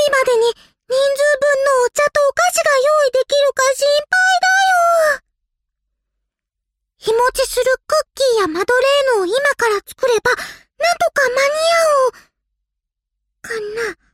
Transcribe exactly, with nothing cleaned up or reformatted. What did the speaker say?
日までに人数分のお茶とお菓子が用意できるか心配だよ。日持ちするクッキーやマドレーヌを今から作れば、なんとか間に合う。かな。